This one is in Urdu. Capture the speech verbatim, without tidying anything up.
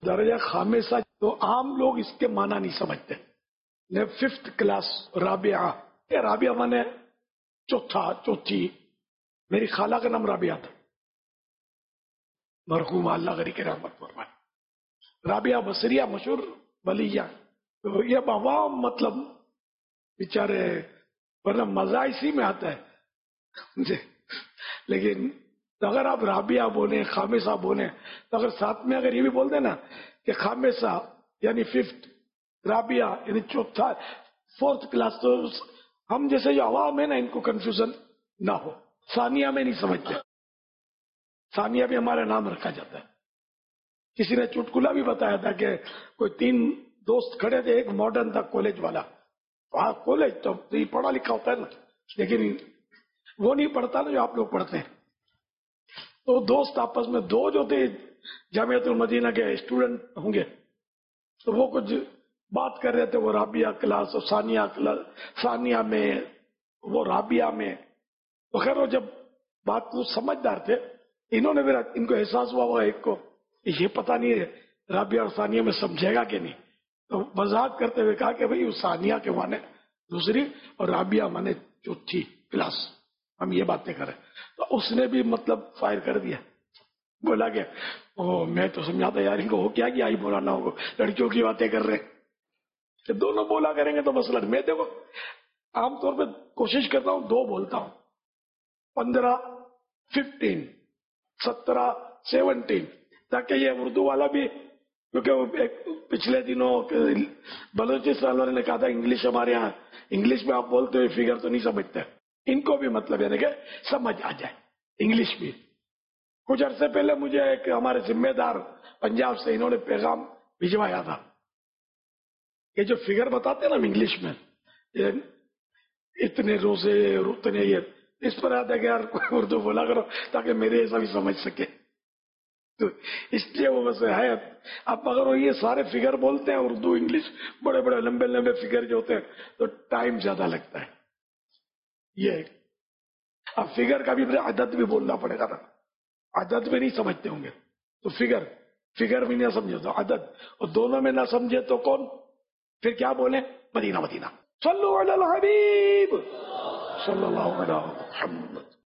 درجہ خامسہ تو عام لوگ اس کے معنی نہیں سمجھتے. ففتھ کلاس رابعہ، یہ رابعہ مانے چوتھا، چوتھی. میری خالہ کا نام رابعہ تھا، مرحوم اللہ غری کے رحمت فرمائے. رابعہ بصریہ مشہور ولیہ. تو یہ عوام مطلب بیچارے، ورنہ مزہ اسی میں آتا ہے. لیکن اگر آپ رابعہ بولیں، خامسہ بولیں، تو اگر ساتھ میں اگر یہ بھی بول دیں نا کہ خامسہ یعنی ففتھ، رابعہ یعنی چوتھا، فورتھ کلاس، تو ہم جیسے جو عوام ہے نا ان کو کنفیوژن نہ ہو. ثانیہ میں نہیں سمجھتے، ثانیہ بھی ہمارا نام رکھا جاتا ہے. کسی نے چٹکلا بھی بتایا تھا کہ کوئی تین دوست کھڑے تھے، ایک ماڈرن تھا کالج والا. وہاں کالج تو یہ پڑھا لکھا ہوتا ہے نا، لیکن وہ نہیں پڑھتا نا جو آپ لوگ پڑھتے ہیں. تو دوست آپس میں دو جو تھے جامعۃ المدینہ کے اسٹوڈنٹ ہوں گے، تو وہ کچھ بات کر رہے تھے، وہ رابعہ کلاس اور ثانیہ کلاس، ثانیہ میں، وہ رابعہ میں. تو خیر وہ جب بات وہ سمجھدار تھے، انہوں نے میرا ان کو احساس ہوا وہ ایک کو یہ پتہ نہیں ہے رابعہ اور ثانیہ میں سمجھے گا کہ نہیں. تو مذاق کرتے ہوئے کہا کہ بھئی وہ ثانیہ کے معنی دوسری اور رابعہ معنی چوتھی کلاس، ہم یہ باتیں کریں. تو اس نے بھی مطلب فائر کر دیا، بولا کہ او میں تو سمجھاتا یار ان کو ہو کیا کہ آئی بولا نہ ہو، لڑکیوں کی باتیں کر رہے ہیں. کہ دونوں بولا کریں گے تو مسئلہ. میں دیکھو عام طور پہ کوشش کرتا ہوں دو بولتا ہوں، پندرہ ففٹین، سترہ سیونٹین، تاکہ یہ اردو والا بھی، کیونکہ وہ ایک پچھلے دنوں بلوچستان والے نے کہا تھا انگلش ہمارے یہاں انگلش میں آپ بولتے ہوئے فگر تو نہیں سمجھتے، ان کو بھی مطلب یعنی کہ سمجھ آ جائے انگلش بھی. کچھ عرصے پہلے مجھے ایک ہمارے ذمہ دار پنجاب سے انہوں نے پیغام بھجوایا تھا کہ جو فگر بتاتے ہیں نا ہم انگلش میں، اتنے روزے اور اتنے، یہ اس پر آتا ہے کہ یار اردو بولا کرو تاکہ میرے ایسا بھی سمجھ سکے. تو اس لیے وہ بس ہے. اب اگر وہ یہ سارے فگر بولتے ہیں اردو انگلش، بڑے بڑے لمبے لمبے فگر جو ہوتے ہیں، تو ٹائم زیادہ لگتا ہے. یہ اب فگر کا بھی عدد بھی بولنا پڑے گا نا، عدد میں نہیں سمجھتے ہوں گے تو فگر، فگر بھی نہ سمجھے تو عدد، اور دونوں میں نہ سمجھے تو کون، پھر کیا بولیں، مدینہ مدینہ. صلو علی الحبیب صلی اللہ علیہ وسلم.